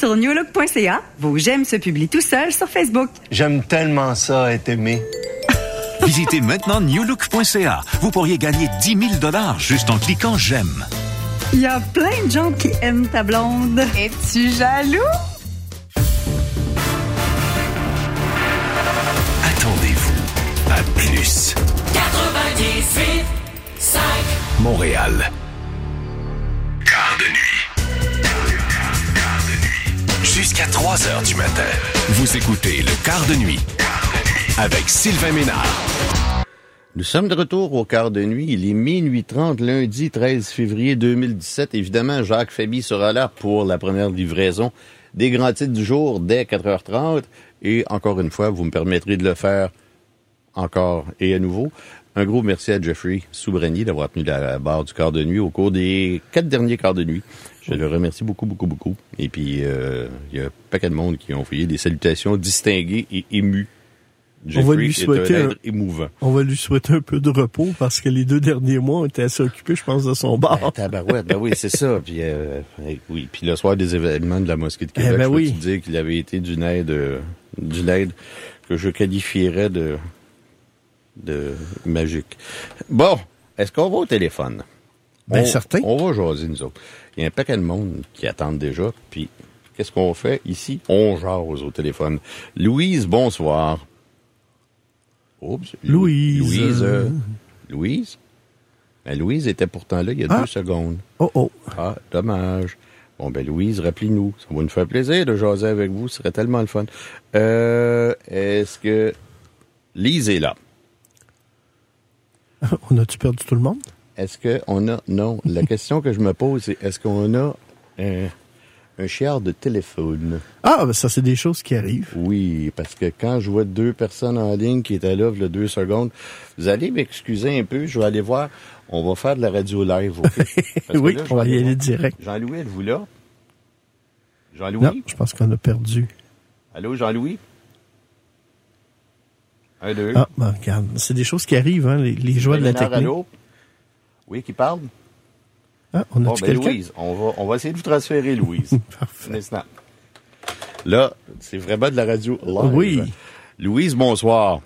sur newlook.ca. Vos j'aime se publient tout seuls sur Facebook. J'aime tellement ça, être aimé. Visitez maintenant newlook.ca. Vous pourriez gagner 10 000 $ juste en cliquant j'aime. Il y a plein de gens qui aiment ta blonde. Es-tu jaloux? Attendez-vous à plus. 98.5 Montréal. Quart de nuit. Jusqu'à 3 heures du matin. Vous écoutez le Quart de nuit avec Sylvain Ménard. Nous sommes de retour au quart de nuit. Il est minuit 30, lundi 13 février 2017. Évidemment, Jacques Faby sera là pour la première livraison des grands titres du jour dès 4h30. Et encore une fois, vous me permettrez de le faire encore et à nouveau. Un gros merci à Jeffrey Soubrani d'avoir tenu la barre du quart de nuit au cours des 4 derniers quarts de nuit. Je le remercie beaucoup, beaucoup, beaucoup. Et puis, il y a un paquet de monde qui ont envoyé des salutations distinguées et émues. Jeffrey, on va lui souhaiter émouvant. On va lui souhaiter un peu de repos parce que les 2 derniers mois, on était assez occupés, je pense, de son bar. Tabarouette, ben oui, c'est ça. Puis oui, puis le soir des événements de la Mosquée de Québec, je peux te dire qu'il avait été d'une aide que je qualifierais de magique. Bon, est-ce qu'on va au téléphone? Ben certain. On va jaser, nous autres. Il y a un paquet de monde qui attendent déjà, puis qu'est-ce qu'on fait ici? On jase au téléphone. Louise, bonsoir. Oups. Louise. Louise? Ben, Louise était pourtant là il y a 2 secondes. Oh. Ah, dommage. Bon, ben Louise, rappelez-nous. Ça va nous faire plaisir de jaser avec vous. Ce serait tellement le fun. Est-ce que Lise est là? On a-tu perdu tout le monde? Est-ce qu'on a... Non. La question que je me pose, c'est est-ce qu'on a un chiard de téléphone? Ah, ben ça, c'est des choses qui arrivent. Oui, parce que quand je vois 2 personnes en ligne qui étaient là, il y a 2 secondes, vous allez m'excuser un peu, je vais aller voir. On va faire de la radio live, OK? Oui, là, on va y aller direct. Jean-Louis, êtes-vous là? Jean-Louis? Non, je pense qu'on a perdu. Allô, Jean-Louis? 1, 2. Ah, ben regarde, c'est des choses qui arrivent, hein, les joies de la technique. Allô? Oui, qui parle? Ah, on a-tu quelqu'un? Louise, on va essayer de vous transférer, Louise. Parfait. Un instant. Là, c'est vraiment de la radio live. Oui. Louise, bonsoir.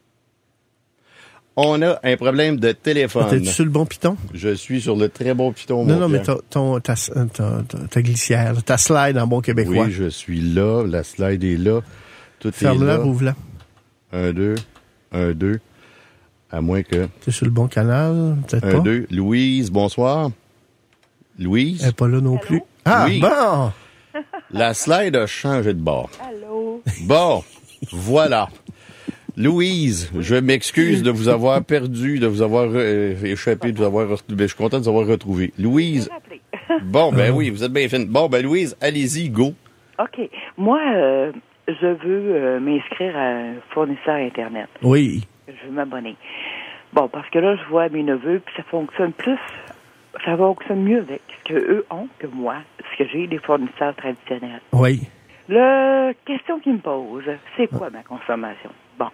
On a un problème de téléphone. T'es-tu sur le bon piton? Je suis sur le très bon piton, Non, mais ta glissière, ta slide en bon québécois. Oui, je suis là. La slide est là. Tout est là. Ferme-la, rouvre-la. 1, 2. 1, 2. À moins que... T'es sur le bon canal, peut-être pas. 1, 2. Louise, bonsoir. Louise? Elle n'est pas là non plus. Ah, oui. Bon! La slide a changé de bord. Allô? Bon, voilà. Louise, je m'excuse de vous avoir perdu, de vous avoir échappé, de vous avoir retrouvé. Je suis content de vous avoir retrouvé. Louise. Bon, ben oui, vous êtes bien fine. Bon, ben Louise, allez-y, go. OK. Moi, je veux m'inscrire à un fournisseur Internet. Oui. Je veux m'abonner. Bon, parce que là, je vois mes neveux, puis ça fonctionne mieux avec ce qu'eux ont que moi, ce que j'ai des fournisseurs traditionnels. Oui. La question qu'ils me posent, c'est quoi ma consommation? Bon.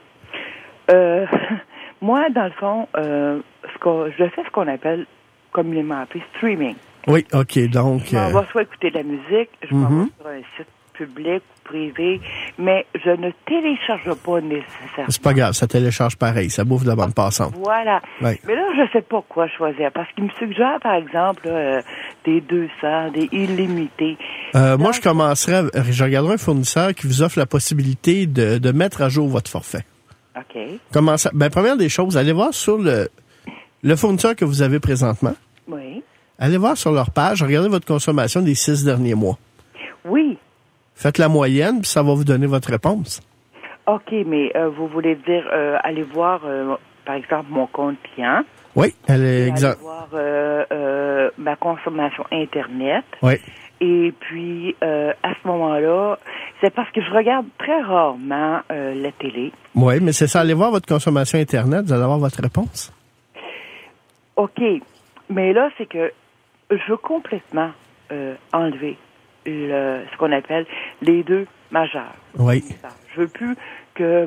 Moi, dans le fond, je fais ce qu'on appelle communément appelé streaming. Oui, OK, donc... Je m'en vais soit écouter de la musique, je m'en vais sur un site public ou privé, mais je ne télécharge pas nécessairement. C'est pas grave, ça télécharge pareil, ça bouffe de la bande passante. Voilà. Oui. Mais là, je sais pas quoi choisir, parce qu'il me suggère, par exemple, des 200, des illimités. Moi, je regarderai un fournisseur qui vous offre la possibilité de mettre à jour votre forfait. OK. Première des choses, allez voir sur le fournisseur que vous avez présentement. Oui. Allez voir sur leur page, regardez votre consommation des 6 derniers mois. Oui. Faites la moyenne, puis ça va vous donner votre réponse. OK, mais vous voulez dire, allez voir, par exemple, mon compte client. Oui, allez voir ma consommation Internet. Oui. Et puis, à ce moment-là, c'est parce que je regarde très rarement la télé. Oui, mais c'est ça. Allez voir votre consommation Internet, vous allez avoir votre réponse. OK. Mais là, c'est que je veux complètement enlever ce qu'on appelle les 2 majeurs. Oui. Je veux plus que,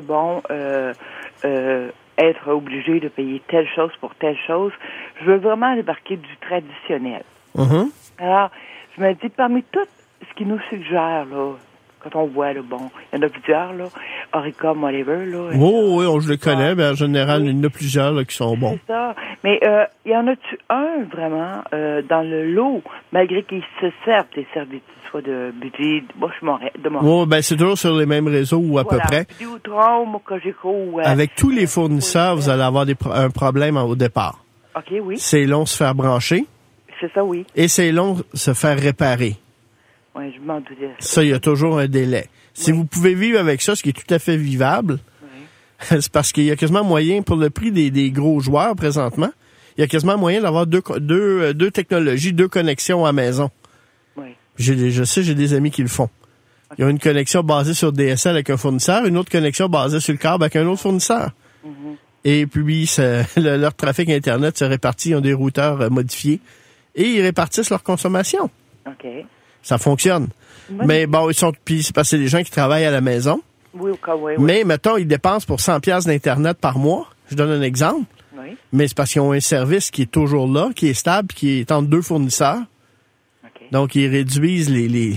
être obligé de payer telle chose pour telle chose. Je veux vraiment débarquer du traditionnel. Mm-hmm. Alors, je me dis, parmi toutes ce qu'ils nous suggèrent, là, quand on voit, là, bon, il y en a plusieurs, là, Oricom, whatever, là. Oui, je les connais, mais en général, il y en a plusieurs là, qui sont bons. C'est ça. Mais il y en a-tu un, vraiment, dans le lot, malgré qu'ils se servent des services, soit de budget, moi, je suis de Montréal. Oui, ben c'est toujours sur les mêmes réseaux ou à peu près. Vidéotron, Cogeco, avec tous les fournisseurs, vous allez avoir un problème au départ. OK, oui. C'est long se faire brancher. C'est ça, oui. Et c'est long se faire réparer. Oui, je m'en doutais. Ça, il y a toujours un délai. Si vous pouvez vivre avec ça, ce qui est tout à fait vivable, c'est parce qu'il y a quasiment moyen, pour le prix des gros joueurs présentement, il y a quasiment moyen d'avoir deux technologies, 2 connexions à la maison. Oui. Je sais, j'ai des amis qui le font. Okay. Ils ont une connexion basée sur DSL avec un fournisseur, une autre connexion basée sur le câble avec un autre fournisseur. Mm-hmm. Et puis, leur trafic Internet se répartit, ils ont des routeurs modifiés et ils répartissent leur consommation. OK. Ça fonctionne. Oui. Mais bon, puis c'est parce que c'est des gens qui travaillent à la maison. Oui, oui. Mais, mettons, ils dépensent pour 100$ d'Internet par mois. Je donne un exemple. Oui. Mais c'est parce qu'ils ont un service qui est toujours là, qui est stable, qui est entre 2 fournisseurs. Okay. Donc, ils réduisent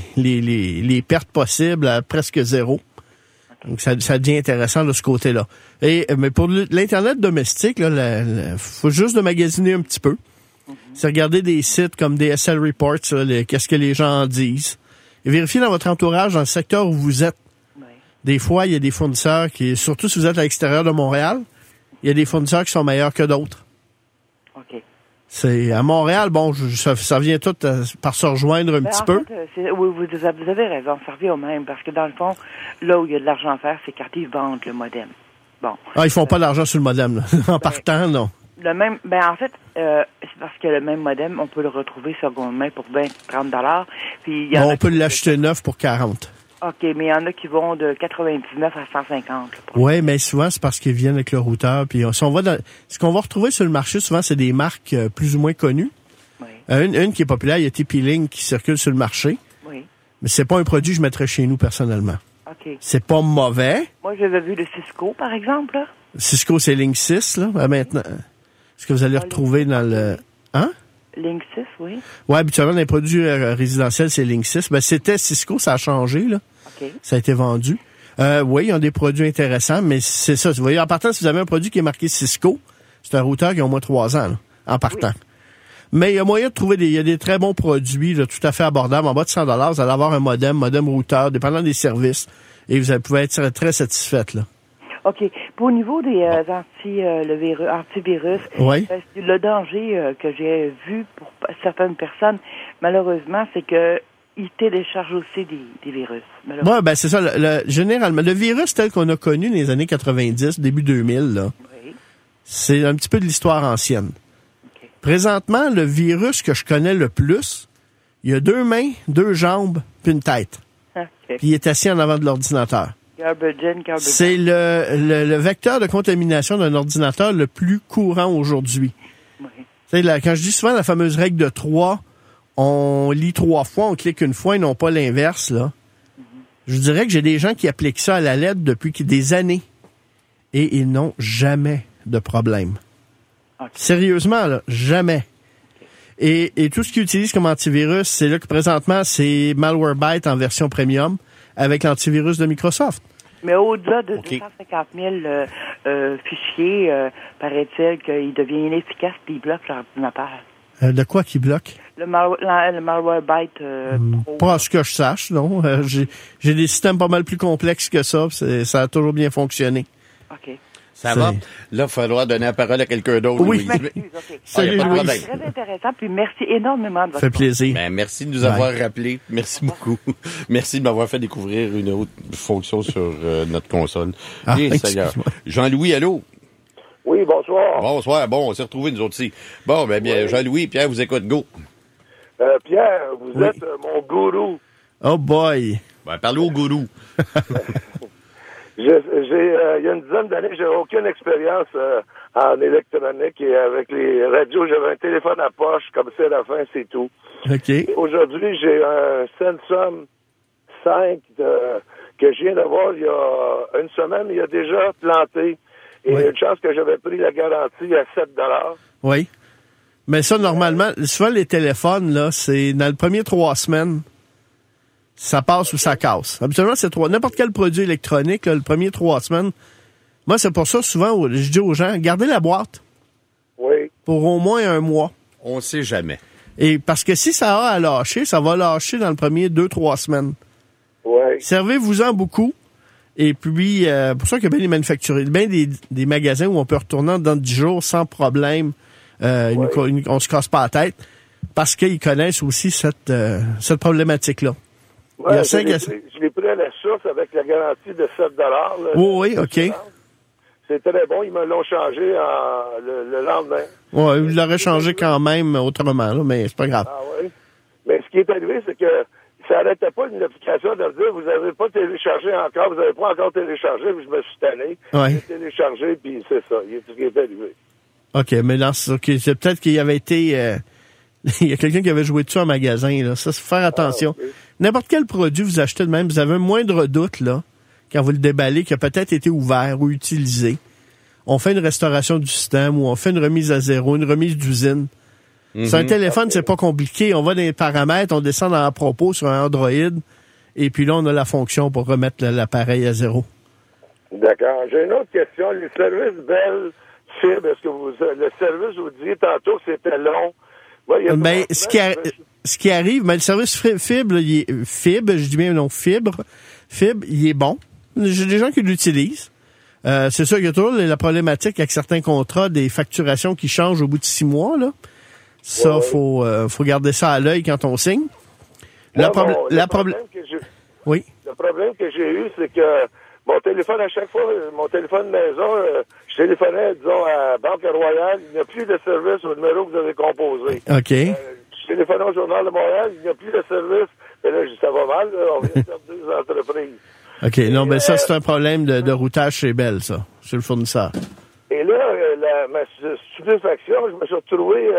les pertes possibles à presque 0. Okay. Donc, ça devient intéressant de ce côté-là. Mais pour l'Internet domestique, il faut juste de magasiner un petit peu. C'est regarder des sites comme DSL Reports, qu'est-ce que les gens en disent. Et vérifier dans votre entourage, dans le secteur où vous êtes. Oui. Des fois, il y a des fournisseurs surtout si vous êtes à l'extérieur de Montréal, il y a des fournisseurs qui sont meilleurs que d'autres. OK. C'est à Montréal, bon, ça vient tout par se rejoindre un petit peu. Oui, vous avez raison, ça revient au même, parce que dans le fond, là où il y a de l'argent à faire, c'est quand ils vendent le modem. Bon. Ah, ils font pas d'argent sur le modem, là. En partant, non. Le même, en fait, c'est parce que le même modem, on peut le retrouver seconde main pour 20-30$. Puis on peut l'acheter neuf pour 40$. OK, mais il y en a qui vont de 99 à 150$. Oui, mais souvent, c'est parce qu'ils viennent avec le routeur. Puis ce qu'on va retrouver sur le marché, souvent, c'est des marques plus ou moins connues. Oui. Une qui est populaire, il y a TP-Link qui circule sur le marché. Oui. Mais c'est pas un produit que je mettrais chez nous, personnellement. OK. C'est pas mauvais. Moi, j'avais vu le Cisco, par exemple, là. Cisco, c'est Link 6, là, maintenant. Ce que vous allez retrouver dans le... Hein? Link 6, oui. Oui, habituellement, dans les produits résidentiels, c'est Link 6. Ben, c'était Cisco, ça a changé, là. OK. Ça a été vendu. Oui, ils ont des produits intéressants, mais c'est ça. Vous voyez, en partant, si vous avez un produit qui est marqué Cisco, c'est un routeur qui a au moins 3 ans, là, en partant. Oui. Mais il y a moyen de trouver il y a des très bons produits, là, tout à fait abordables. En bas de 100$, vous allez avoir un modem routeur, dépendant des services, et vous pouvez être très satisfaite, là. OK. Pour au niveau des antivirus, oui. Le danger que j'ai vu pour certaines personnes, malheureusement, c'est que ils téléchargent aussi des virus. Oui, ben c'est ça. Généralement, le virus tel qu'on a connu dans les années 90, début 2000, là, oui. C'est un petit peu de l'histoire ancienne. Okay. Présentement, le virus que je connais le plus, il y a 2 mains, 2 jambes, puis une tête. Okay. Puis il est assis en avant de l'ordinateur. C'est le vecteur de contamination d'un ordinateur le plus courant aujourd'hui. Oui. Quand je dis souvent la fameuse règle de 3, on lit 3 fois, on clique une fois et non pas l'inverse, là. Mm-hmm. Je dirais que j'ai des gens qui appliquent ça à la lettre depuis des années et ils n'ont jamais de problème. Okay. Sérieusement, là, jamais. Okay. Et tout ce qu'ils utilisent comme antivirus, c'est là que présentement, c'est Malwarebytes en version premium avec l'antivirus de Microsoft. Mais au-delà de 250 000 fichiers, paraît-il qu'il devient inefficace et il bloque l'ordinateur. De quoi qui bloque? Le Malwarebytes Pro. Pas à ce que je sache, non. J'ai des systèmes pas mal plus complexes que ça. Ça a toujours bien fonctionné. OK. Ça va. Là, il va falloir donner la parole à quelqu'un d'autre. Oui. Okay. Salut, Louis. C'est très intéressant, puis merci énormément de votre Ça fait plaisir. Ben, merci de nous avoir rappelé. Merci beaucoup. Merci de m'avoir fait découvrir une autre fonction sur notre console. Jean-Louis, allô? Oui, bonsoir. Bonsoir. Bon, on s'est retrouvés, nous autres ici. Bon, ben bien, oui. Jean-Louis, Pierre, vous écoute, go. Pierre, vous êtes mon gourou. Oh boy. Ben, parlez au gourou. Il y a une dizaine d'années, j'ai aucune expérience en électronique et avec les radios, j'avais un téléphone à poche, comme ça à la fin, c'est tout. OK. Et aujourd'hui, j'ai un Samsung 5 que je viens d'avoir il y a une semaine, il a déjà planté. Et il y a une chance que j'avais pris la garantie à 7$. Oui. Mais ça, normalement, souvent les téléphones, là, c'est dans les premières 3 semaines. ça passe ou ça casse. Habituellement, c'est n'importe quel produit électronique, là, le premier 3 semaines. Moi, c'est pour ça, souvent, je dis aux gens, gardez la boîte. Oui. Pour au moins 1 mois. On sait jamais. Et parce que si ça a à lâcher, ça va lâcher dans le premier 2-3 semaines. Oui. Servez-vous-en beaucoup. Et puis, pour ça qu'il y a bien des manufacturiers, bien des magasins où on peut retourner dans 10 jours sans problème. On se casse pas la tête. Parce qu'ils connaissent aussi cette problématique-là. Ouais, je l'ai pris à la source avec la garantie de 7 $. Là, oui, OK. C'est très bon. Ils me l'ont changé le lendemain. Oui, ils l'auraient changé quand même autrement, là, mais c'est pas grave. Ah oui. Mais ce qui est arrivé, c'est que ça n'arrêtait pas une application de me dire vous n'avez pas téléchargé encore, vous n'avez pas encore téléchargé, puis je me suis tanné. Ouais. J'ai téléchargé, puis c'est ça. Ce qui est arrivé. OK, mais là, c'est peut-être qu'il y avait été... il y a quelqu'un qui avait joué dessus en magasin, là. Ça, c'est faire attention. Ah, okay. N'importe quel produit vous achetez de même, vous avez un moindre doute, là, quand vous le déballez, qui a peut-être été ouvert ou utilisé. On fait une restauration du système ou on fait une remise à zéro, une remise d'usine. Sur un téléphone, c'est pas compliqué. On va dans les paramètres, on descend dans à propos sur un Android, et puis là, on a la fonction pour remettre l'appareil à zéro. D'accord. J'ai une autre question. Les services Bell Fibre, est-ce que le service, vous disiez tantôt que c'était long? Ouais, ce qui arrive, le service fibre, je dis bien non, fibre, il est bon. J'ai des gens qui l'utilisent. C'est sûr qu'il y a toujours la problématique avec certains contrats, des facturations qui changent au bout de 6 mois, là. Ça, faut garder ça à l'œil quand on signe. Le problème que j'ai eu, c'est que mon téléphone, à chaque fois, mon téléphone maison, je téléphonais, disons, à Banque Royale, il n'y a plus de service au numéro que vous avez composé. OK. Je téléphonais au Journal de Montréal, il n'y a plus de service. Et là, je dis, ça va mal, là, on vient de faire 2 entreprises. OK, non, mais ça, c'est un problème de routage chez Bell, ça, chez le fournisseur. Et là, ma stupéfaction, je me suis retrouvé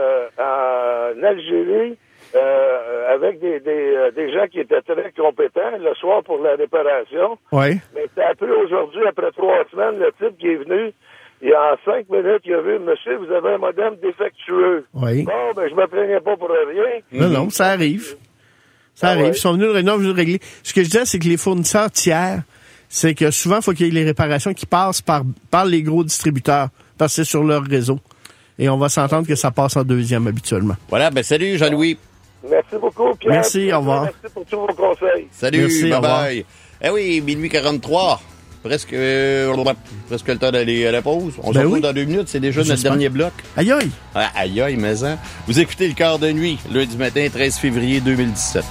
en Algérie avec des gens qui étaient très compétents le soir pour la réparation. Oui. Mais t'as appelé aujourd'hui, après 3 semaines, le type qui est venu, il en 5 minutes, il a vu, monsieur, vous avez un modem défectueux. Oui. Bon, ben, je me plaignais pas pour rien. Non, ça arrive. Ça arrive. Ils sont venus le régler. Ce que je disais, c'est que les fournisseurs tiers, c'est que souvent, il faut qu'il y ait les réparations qui passent par les gros distributeurs, parce que c'est sur leur réseau. Et on va s'entendre que ça passe en deuxième habituellement. Voilà, salut Jean-Louis. Merci beaucoup, Pierre. Merci, au revoir. Merci pour tous vos conseils. Salut, merci, bye-bye. Eh oui, minuit 43. Presque le temps d'aller à la pause. On se retrouve dans 2 minutes, c'est déjà notre dernier bloc. Aïe aïe! Aïe aïe, mais hein. Vous écoutez le quart de nuit, lundi matin, 13 février 2017.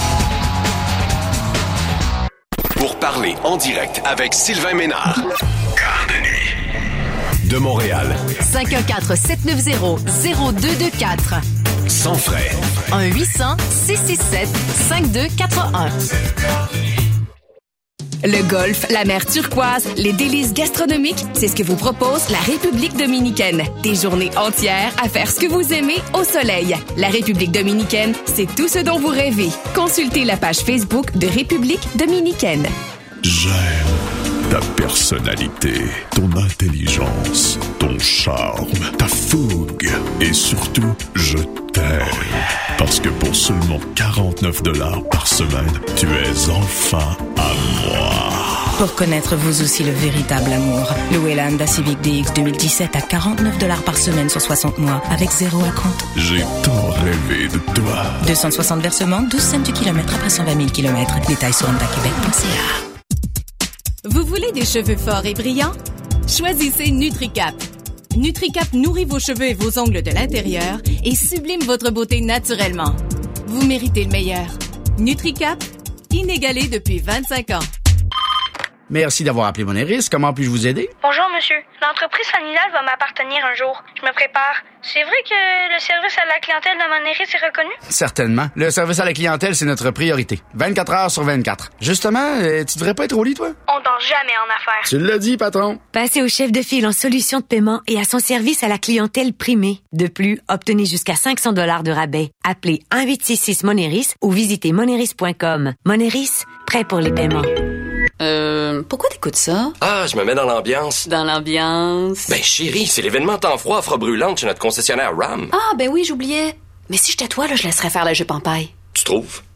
Pour parler en direct avec Sylvain Ménard. Quart de nuit. De Montréal. 514-790-0224. Sans frais. 1-800-667-5281. Le golf, la mer turquoise, les délices gastronomiques, c'est ce que vous propose la République dominicaine. Des journées entières à faire ce que vous aimez au soleil. La République dominicaine, c'est tout ce dont vous rêvez. Consultez la page Facebook de République dominicaine. J'aime ta personnalité, ton intelligence, ton charme, ta fougue et surtout, je t'aime. Parce que pour seulement 49 $ par semaine, tu es enfin à moi. Pour connaître vous aussi le véritable amour, louez la Honda Civic DX 2017 à 49 $ par semaine sur 60 mois avec 0 à compte. J'ai tant rêvé de toi. 260 versements, 12 cents du kilomètre après 120 000 km. Détails sur hondaquebec.ca. Vous voulez des cheveux forts et brillants? Choisissez NutriCap. NutriCap nourrit vos cheveux et vos ongles de l'intérieur et sublime votre beauté naturellement. Vous méritez le meilleur. NutriCap, inégalé depuis 25 ans. Merci d'avoir appelé Moneris. Comment puis-je vous aider? Bonjour, monsieur. L'entreprise familiale va m'appartenir un jour. Je me prépare. C'est vrai que le service à la clientèle de Moneris est reconnu? Certainement. Le service à la clientèle, c'est notre priorité. 24 heures sur 24. Justement, tu devrais pas être au lit, toi? On dort jamais en affaires. Tu l'as dit, patron. Passez au chef de file en solution de paiement et à son service à la clientèle primée. De plus, obtenez jusqu'à 500 $ de rabais. Appelez 1-866-MONERIS ou visitez moneris.com. Moneris, prêt pour les paiements. Pourquoi t'écoutes ça? Ah, je me mets dans l'ambiance. Dans l'ambiance? Ben chérie, c'est l'événement temps froid Afro Brûlante chez notre concessionnaire RAM. Ah, ben oui, j'oubliais. Mais si j'étais toi, là, je laisserais faire la jupe en paille. Tu trouves?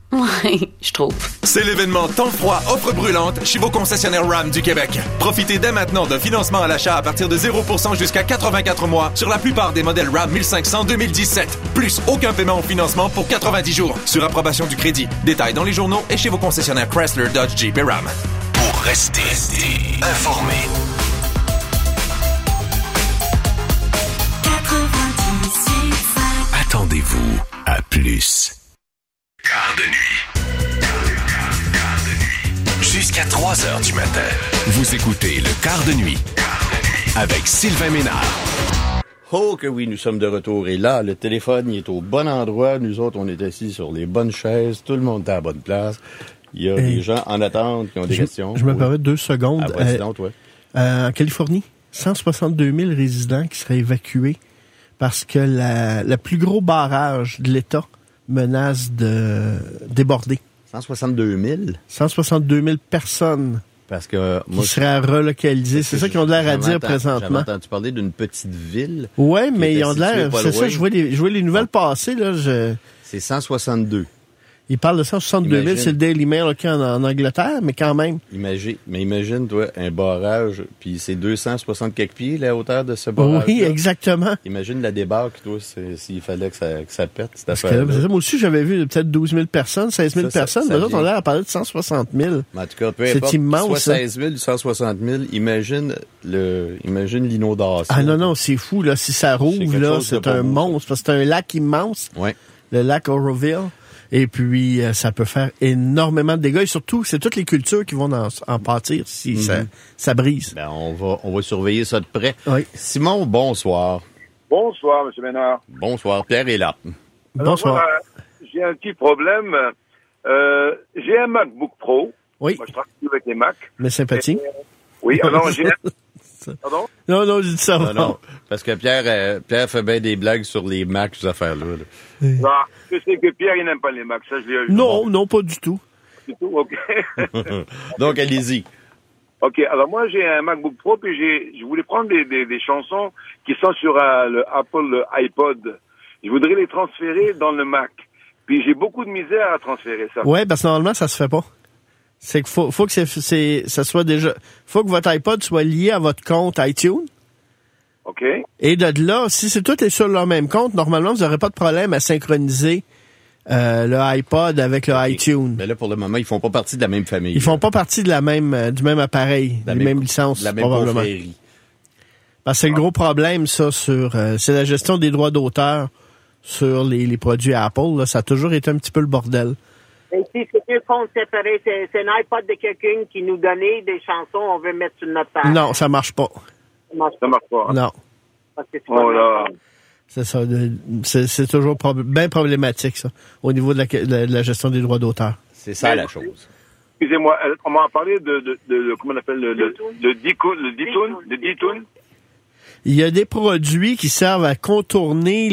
Ouais, je trouve. C'est l'événement Temps froid offre brûlante chez vos concessionnaires RAM du Québec. Profitez dès maintenant d'un financement à l'achat à partir de 0% jusqu'à 84 mois sur la plupart des modèles RAM 1500 2017. Plus aucun paiement au financement pour 90 jours sur approbation du crédit. Détails dans les journaux et chez vos concessionnaires Chrysler, Dodge, Jeep et RAM. Pour rester informé. 98.5. Attendez-vous à plus. Quart de nuit. Jusqu'à 3 heures du matin. Vous écoutez le Quart de nuit avec Sylvain Ménard. Oh que oui, nous sommes de retour. Et là, le téléphone, il est au bon endroit. Nous autres, on est assis sur les bonnes chaises. Tout le monde est à la bonne place. Il y a des gens en attente qui ont des questions. Je me permets 2 secondes. En Californie, 162 000 résidents qui seraient évacués parce que le plus gros barrage de l'État menace de déborder. 162 000? 162 000 personnes parce que moi, qui seraient relocalisées. C'est ça qu'ils ont de l'air à dire présentement. J'avais entendu parler d'une petite ville. Oui, mais ils ont de l'air... C'est ça, je vois les nouvelles passer. Là, C'est 162. Ils parlent de 162 000, c'est le Daily Mail en Angleterre, mais quand même. Imagine, toi, un barrage, puis c'est 260 quelques pieds, la hauteur de ce barrage. Oui, exactement. Imagine la débarque, toi, s'il fallait que ça pète, cette affaire-là. Moi aussi, j'avais vu peut-être 12 000 personnes, 16 000 personnes, mais d'autres, on a l'air à parler de 160 000. En tout cas, peu importe, c'est immense. Soit 16 000 ou 160 000, imagine l'inondation. Ah non, c'est fou, là. Si ça rouvre, là, c'est un monstre, parce que c'est un lac immense. Ouais. Le lac Oroville. Et puis, ça peut faire énormément de dégâts. Et surtout, c'est toutes les cultures qui vont en pâtir si ça brise. Ben, on va surveiller ça de près. Oui. Simon, bonsoir. Bonsoir, M. Ménard. Bonsoir, Pierre est là. Bonsoir. Moi, j'ai un petit problème. J'ai un MacBook Pro. Oui. Moi, je travaille avec les Mac. Mais sympathique. Oui, alors j'ai... Pardon? Non, je dis ça. Non, parce que Pierre fait bien des blagues sur les Macs, ces affaires-là. Non, je sais que Pierre, il n'aime pas les Macs. Ça, je l'ai... Non, pas du tout. Du tout, OK. Donc, allez-y. OK, alors moi, j'ai un MacBook Pro, puis je voulais prendre des chansons qui sont sur le iPod. Je voudrais les transférer dans le Mac. Puis j'ai beaucoup de misère à transférer ça. Ouais, parce que normalement, ça se fait pas. C'est qu'il faut que ça soit déjà... faut que votre iPod soit lié à votre compte iTunes. OK. Et de là, si c'est tout est sur leur même compte, normalement, vous n'aurez pas de problème à synchroniser le iPod avec le iTunes. Mais là, pour le moment, ils font pas partie de la même famille. Ils font pas partie de du même appareil, des mêmes licences, la même probablement. confrérie. Parce que c'est le gros problème, ça, c'est la gestion des droits d'auteur sur les produits Apple. Là, ça a toujours été un petit peu le bordel. Et si c'est deux comptes séparés, c'est un iPod de quelqu'un qui nous donnait des chansons, on veut mettre sur notre page. Non, ça marche pas. Ça marche pas. Non. Parce que c'est ça. C'est toujours bien problématique, ça, au niveau de la gestion des droits d'auteur. C'est ça la chose. Excusez-moi, on m'a parlé de comment on appelle le D-Tune. Il y a des produits qui servent à contourner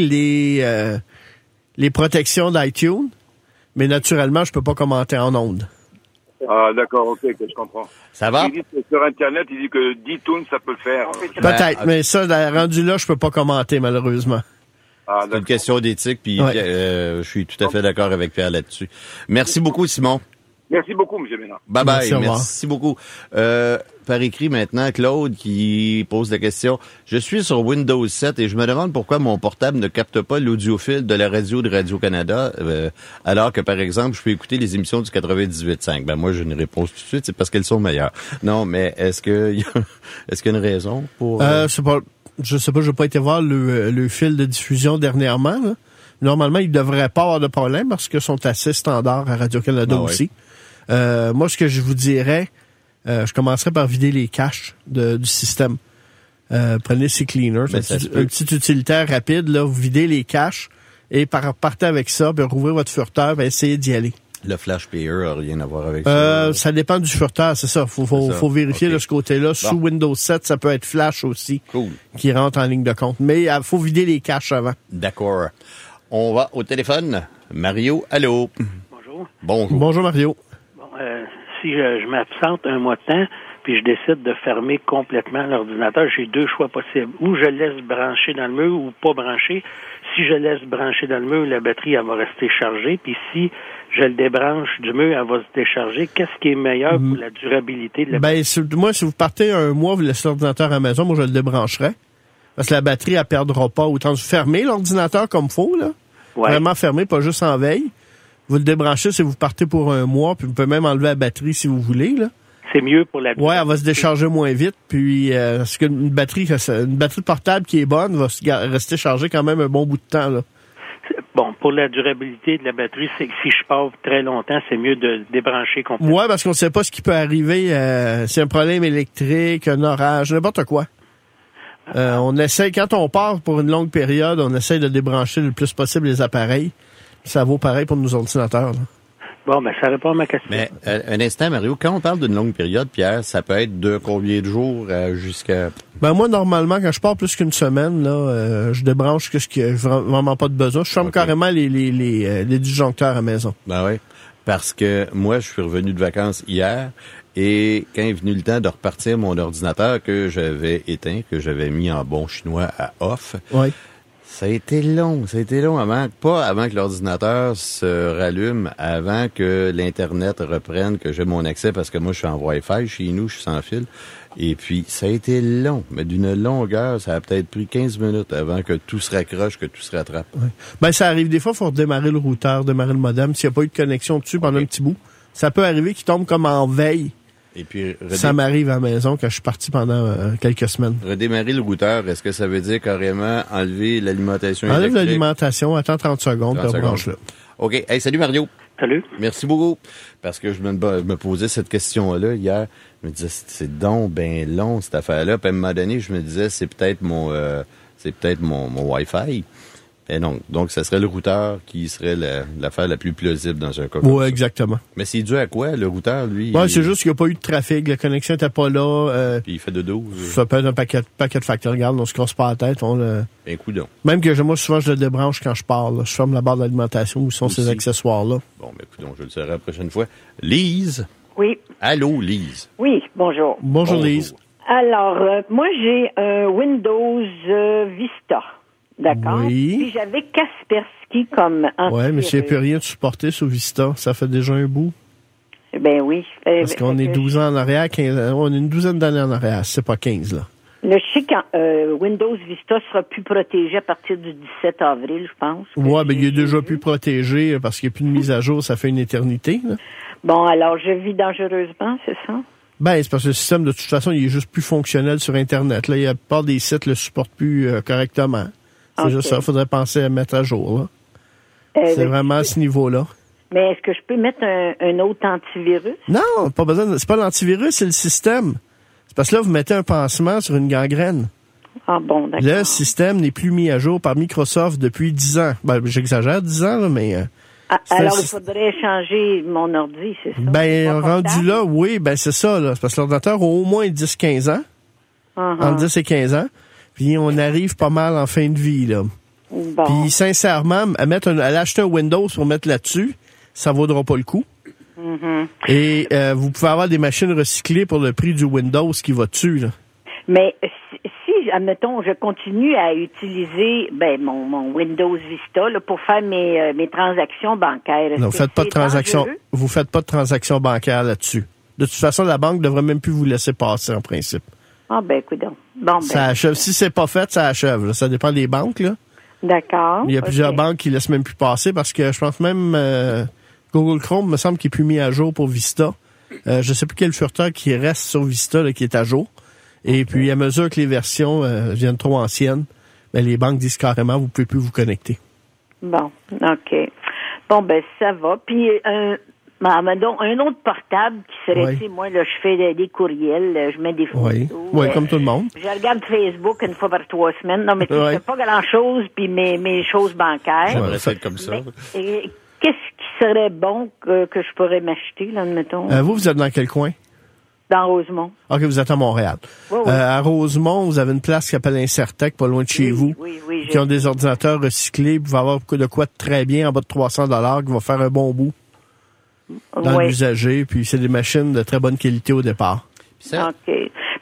les protections d'iTunes. Mais naturellement, je peux pas commenter en ondes. Ah, d'accord, OK, que je comprends. Ça va? Il dit que sur Internet, il dit que D-Tune, ça peut le faire. Peut-être, mais ça, rendu là, je peux pas commenter, malheureusement. Ah, c'est une question d'éthique, puis je suis tout à fait d'accord avec Pierre là-dessus. Merci beaucoup, Simon. Merci beaucoup, M. Ménard. Bye-bye, merci beaucoup. Par écrit maintenant, Claude qui pose la question. Je suis sur Windows 7 et je me demande pourquoi mon portable ne capte pas l'audiophile de la radio de Radio-Canada, alors que, par exemple, je peux écouter les émissions du 98.5. Ben, moi, j'ai une réponse tout de suite, c'est parce qu'elles sont meilleures. Non, mais est-ce qu'il y a une raison pour... je sais pas, j'ai pas été voir le fil de diffusion dernièrement, là. Normalement, ils devraient pas avoir de problème parce qu'ils sont assez standards à Radio-Canada aussi. Moi, ce que je vous dirais, je commencerai par vider les caches du système. Prenez CCleaner, c'est un petit utilitaire rapide, là, vous videz les caches et partez avec ça, puis rouvrez votre furteur, puis essayez d'y aller. Le Flash Player n'a rien à voir avec ça. Ça dépend du furteur, c'est ça. Faut vérifier de ce côté-là. Bon. Sous Windows 7, ça peut être Flash aussi, qui rentre en ligne de compte. Mais il faut vider les caches avant. D'accord. On va au téléphone. Mario, allô? Bonjour. Bonjour, Mario. Si je m'absente un mois de temps, puis je décide de fermer complètement l'ordinateur, j'ai deux choix possibles. Ou je le laisse brancher dans le mur ou pas brancher. si je laisse brancher dans le mur, la batterie, elle va rester chargée. Puis si je le débranche du mur, elle va se décharger. Qu'est-ce qui est meilleur pour la durabilité de la batterie? Moi, si vous partez un mois, vous laissez l'ordinateur à la maison, moi, je le débrancherais. Parce que la batterie, elle perdra pas. Autant vous fermer l'ordinateur comme faut, là. Ouais. Vraiment fermé, pas juste en veille. Vous le débranchez si vous partez pour un mois, puis vous pouvez même enlever la batterie si vous voulez, là. C'est mieux pour la durabilité. Ouais, elle va se décharger moins vite, puis parce qu'une batterie portable qui est bonne va rester chargée quand même un bon bout de temps, là. Bon, pour la durabilité de la batterie, c'est que si je pars très longtemps, c'est mieux de débrancher complètement. Ouais, parce qu'on ne sait pas ce qui peut arriver. C'est un problème électrique, un orage, n'importe quoi. On essaie, quand on part pour une longue période, on essaie de débrancher le plus possible les appareils. Ça vaut pareil pour nos ordinateurs, là. Bon, ben, ça répond à ma question. Mais, un instant, Mario, quand on parle d'une longue période, Pierre, ça peut être de combien de jours jusqu'à... Ben, moi, normalement, quand je pars plus qu'une semaine, là, je débranche ce qui a vraiment pas de besoin. Je ferme carrément les disjoncteurs à la maison. Ben oui. Parce que moi, je suis revenu de vacances hier, et quand est venu le temps de repartir mon ordinateur que j'avais éteint, que j'avais mis en bon chinois à off. Oui. Ça a été long avant que l'ordinateur se rallume, avant que l'Internet reprenne, que j'ai mon accès, parce que moi, je suis en Wi-Fi chez nous, je suis sans fil. Et puis, ça a été long, mais d'une longueur, ça a peut-être pris 15 minutes avant que tout se raccroche, que tout se rattrape. Oui. Ben, ça arrive des fois, il faut redémarrer le routeur, démarrer le modem, s'il n'y a pas eu de connexion dessus pendant un petit bout. Ça peut arriver qu'il tombe comme en veille. Et puis, ça m'arrive à la maison quand je suis parti pendant quelques semaines. Redémarrer le routeur, est-ce que ça veut dire carrément enlever l'alimentation électrique? Enlève l'alimentation, attends 30 secondes, puis rebranche-le. OK. Hey, salut Mario. Salut. Merci beaucoup. Parce que je me posais cette question-là hier. Je me disais, c'est donc ben long, cette affaire-là. Puis à un moment donné, je me disais, c'est peut-être mon Wi-Fi. Et non. Donc, ça serait le routeur qui serait l'affaire la plus plausible dans un cas comme ça. Oui, exactement. Mais c'est dû à quoi, le routeur, lui? Ouais, c'est juste qu'il n'y a pas eu de trafic, la connexion n'était pas là. Puis il fait de 12. Ça peut être un paquet de facteurs. Regarde, on se casse pas la tête. Un coup d'on. Même que moi, souvent, je le débranche quand je pars. Là. Je ferme la barre d'alimentation où sont ces accessoires-là. Bon, ben écoute, je le saurai la prochaine fois. Lise? Oui. Allô, Lise? Oui, bonjour. Bonjour. Lise. Alors, moi, j'ai un Windows Vista. D'accord. Oui. Puis j'avais Kaspersky comme antivirus. Oui, mais s'il n'y a plus rien de supporté sur Vista, ça fait déjà un bout. Ben oui. Parce qu'on est 12 ans en arrière, 15 ans. On est une douzaine d'années en arrière, c'est pas 15, là. Je sais quand Windows Vista sera plus protégé à partir du 17 avril, je pense. Oui, ben il est déjà plus protégé parce qu'il n'y a plus de mise à jour, ça fait une éternité, là. Bon, alors je vis dangereusement, c'est ça? Ben, c'est parce que le système, de toute façon, il est juste plus fonctionnel sur Internet. Là, il y a la plupart des sites le supportent plus correctement. C'est juste ça, il faudrait penser à mettre à jour, là. C'est vraiment à ce niveau-là. Mais est-ce que je peux mettre un autre antivirus? Non, pas besoin. C'est pas l'antivirus, c'est le système. C'est parce que là, vous mettez un pansement sur une gangrène. Ah bon, d'accord. Le système n'est plus mis à jour par Microsoft depuis 10 ans. Ben, j'exagère, 10 ans, là, mais... alors, il faudrait changer mon ordi, c'est ça? Ben, rendu là, oui, ben c'est ça, là. C'est parce que l'ordinateur a au moins 10-15 ans. Entre 10 et 15 ans. Puis on arrive pas mal en fin de vie, là. Bon. Puis sincèrement, à acheter un Windows pour mettre là-dessus, ça vaudra pas le coup. Et vous pouvez avoir des machines recyclées pour le prix du Windows qui va dessus, là. Mais si, admettons, je continue à utiliser mon Windows Vista là, pour faire mes transactions bancaires. Non, vous faites pas de transactions. Vous faites pas de transactions bancaires là-dessus. De toute façon, la banque devrait même plus vous laisser passer en principe. Ah ben, écoute-donc. Bon, ça achève. Si c'est pas fait, ça achève. Là. Ça dépend des banques, là. D'accord. Il y a plusieurs banques qui laissent même plus passer parce que je pense même Google Chrome me semble qu'il est plus mis à jour pour Vista. Je sais plus quel furteur qui reste sur Vista là, qui est à jour. Et puis à mesure que les versions viennent trop anciennes, ben les banques disent carrément vous pouvez plus vous connecter. Bon, OK. Bon ben ça va. Puis un autre portable qui serait, tu sais, moi, là, je fais des courriels, je mets des photos. Oui, comme tout le monde. Je regarde Facebook une fois par 3 semaines. Non, mais tu fais pas grand-chose, puis mes choses bancaires. J'aimerais ça être comme ça. Et qu'est-ce qui serait bon que je pourrais m'acheter, là, admettons? Vous êtes dans quel coin? Dans Rosemont. OK, vous êtes à Montréal. Oui. À Rosemont, vous avez une place qui s'appelle Incertec, pas loin de chez vous, qui ont des ordinateurs recyclés. Vous pouvez avoir de quoi de très bien, en bas de 300 $, qui va faire un bon bout dans l'usager, puis c'est des machines de très bonne qualité au départ. OK.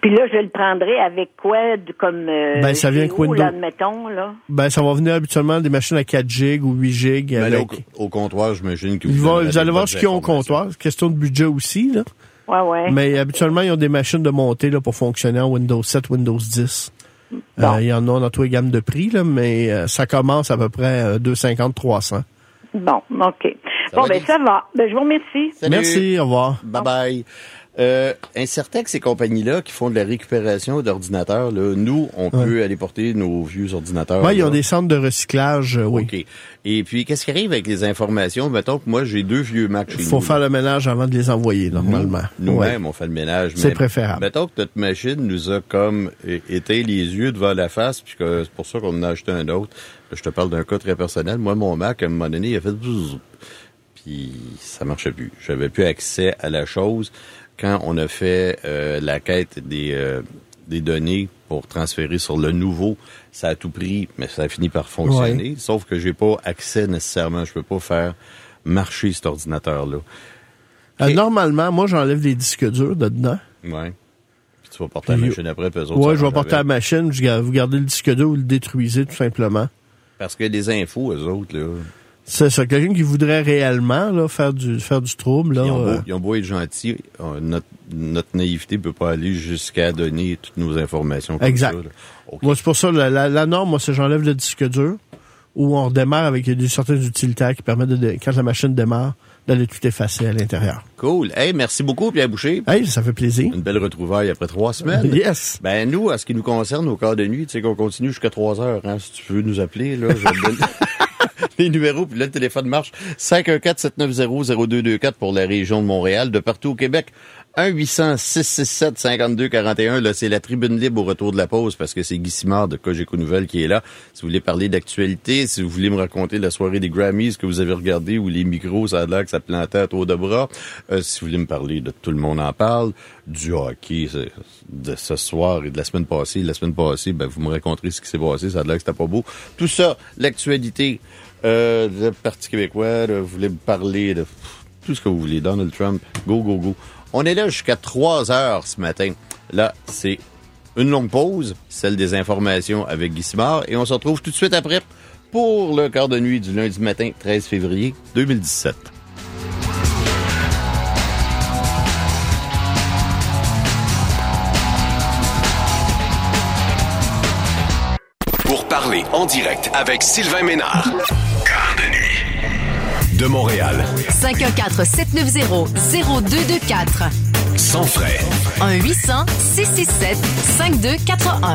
Puis là, je le prendrai avec quoi, comme ça vient avec Windows. là, admettons, là? Ça va venir habituellement des machines à 4 GB ou 8 GB. Là, au comptoir, j'imagine que vous allez voir ce qu'ils ont au comptoir. C'est question de budget aussi, là. Ouais. Mais habituellement, ils ont des machines de montée là, pour fonctionner en Windows 7, Windows 10. Bon. Il y en a dans toutes les gammes de prix, là, mais ça commence à peu près 250, 300. Bon, OK. Ça va. Je vous remercie. Salut. Merci, au revoir. Bye-bye. Incertain que ces compagnies-là qui font de la récupération d'ordinateurs, là, nous, on peut aller porter nos vieux ordinateurs. Oui, ils ont des centres de recyclage, oui. OK. Et puis, qu'est-ce qui arrive avec les informations? Mettons que moi, j'ai 2 vieux Mac chez nous. Il faut faire le ménage avant de les envoyer, normalement. Nous-mêmes, on fait le ménage. C'est préférable. Mettons que notre machine nous a comme éteint les yeux devant la face, puis que c'est pour ça qu'on en a acheté un autre. Là, je te parle d'un cas très personnel. Moi, mon Mac, à un moment donné, il a fait bzzz, puis ça marchait plus. J'avais plus accès à la chose. Quand on a fait la quête des données pour transférer sur le nouveau, ça a tout pris, mais ça a fini par fonctionner. Ouais. Sauf que j'ai pas accès nécessairement. Je peux pas faire marcher cet ordinateur-là. Normalement, moi, j'enlève des disques durs de dedans. Ouais. Puis tu vas porter la machine après, puis eux autres. Ouais, je vais porter la machine, vous gardez le disque dur ou le détruisez, tout simplement. Parce que les infos, eux autres, là. C'est ça. Quelqu'un qui voudrait réellement là, faire du trouble. Là, ils ont beau être gentils, notre naïveté peut pas aller jusqu'à donner toutes nos informations comme exact. Ça. Okay. Moi, c'est pour ça, la norme, moi, c'est j'enlève le disque dur ou on redémarre avec certains utilitaires qui permettent, quand la machine démarre, d'aller tout effacer à l'intérieur. Cool. Hey, merci beaucoup, Pierre Boucher. Hey, ça fait plaisir. Une belle retrouvaille après 3 semaines. Yes. Nous, à ce qui nous concerne, au quart de nuit, tu sais qu'on continue jusqu'à 3 heures. Hein, si tu veux nous appeler, là, je donne les numéros, puis là, le téléphone marche. 514-790-0224 pour la région de Montréal. De partout au Québec, 1-800-667-5241. Là, c'est la tribune libre au retour de la pause parce que c'est Guy Simard de Cogeco Nouvelles qui est là. Si vous voulez parler d'actualité, si vous voulez me raconter la soirée des Grammys que vous avez regardé où les micros, ça a l'air que ça plantait à tour de bras. Si vous voulez me parler de Tout le monde en parle, du hockey de ce soir et de la semaine passée. La semaine passée, vous me raconterez ce qui s'est passé. Ça a l'air que c'était pas beau. Tout ça, l'actualité, le Parti québécois, vous voulez me parler de tout ce que vous voulez. Donald Trump, go, go, go. On est là jusqu'à 3 heures ce matin. Là, c'est une longue pause, celle des informations avec Guy Simard, et on se retrouve tout de suite après pour le quart de nuit du lundi matin, 13 février 2017. Pour parler en direct avec Sylvain Ménard. Quart de nuit. De Montréal. 514-790-0224. Sans frais. 1-800-667-5241.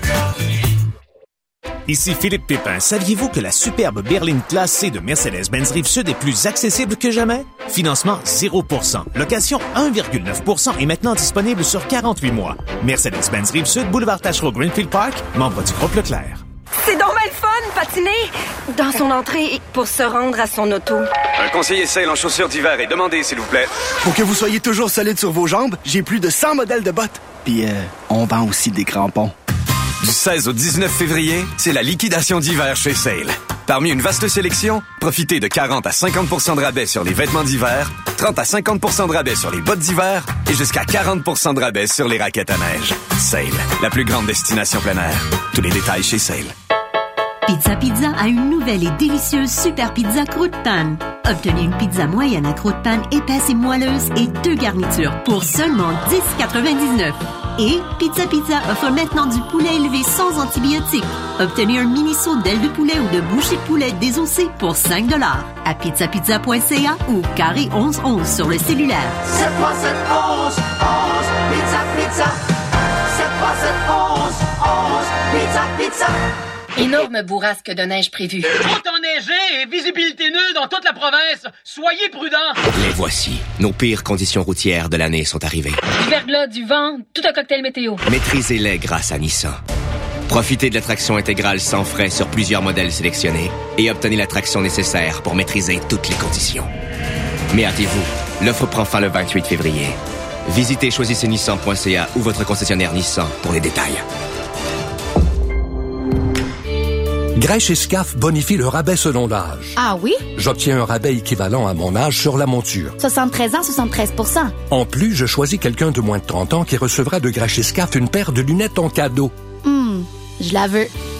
Ici Philippe Pépin. Saviez-vous que la superbe berline Classe C de Mercedes-Benz Rive-Sud est plus accessible que jamais? Financement 0%. Location 1,9% est maintenant disponible sur 48 mois. Mercedes-Benz Rive-Sud, boulevard Tachereau, Greenfield Park, membre du groupe Leclerc. C'est donc bien le fun, patiner dans son entrée pour se rendre à son auto. Un conseiller Sail en chaussures d'hiver et demandez, s'il vous plaît. Pour que vous soyez toujours solide sur vos jambes, j'ai plus de 100 modèles de bottes. Puis, on vend aussi des crampons. Du 16 au 19 février, c'est la liquidation d'hiver chez Sail. Parmi une vaste sélection, profitez de 40 à 50% de rabais sur les vêtements d'hiver, 30 à 50% de rabais sur les bottes d'hiver et jusqu'à 40% de rabais sur les raquettes à neige. Sail, la plus grande destination plein air. Tous les détails chez Sail. Pizza Pizza a une nouvelle et délicieuse super pizza croûte panne. Obtenez une pizza moyenne à croûte panne épaisse et moelleuse et 2 garnitures pour seulement $10,99. Et Pizza Pizza offre maintenant du poulet élevé sans antibiotiques. Obtenez un mini-saut d'ailes de poulet ou de bouchée de poulet désossé pour $5 à pizzapizza.ca ou carré 1111 sur le cellulaire. 73711 Pizza Pizza. 73711 Pizza Pizza. Énorme bourrasque de neige prévue. Trop enneigé et visibilité nulle dans toute la province. Soyez prudents. Les voici. Nos pires conditions routières de l'année sont arrivées. Du verglas, du vent, tout un cocktail météo. Maîtrisez-les grâce à Nissan. Profitez de la traction intégrale sans frais sur plusieurs modèles sélectionnés et obtenez la traction nécessaire pour maîtriser toutes les conditions. Mais hâtez-vous, l'offre prend fin le 28 février. Visitez choisisseznissan.ca ou votre concessionnaire Nissan pour les détails. Grèche et SCAF bonifie le rabais selon l'âge. Ah oui? J'obtiens un rabais équivalent à mon âge sur la monture. 73 ans, 73 %. En plus, je choisis quelqu'un de moins de 30 ans qui recevra de Grèche et SCAF une paire de lunettes en cadeau. Je la veux.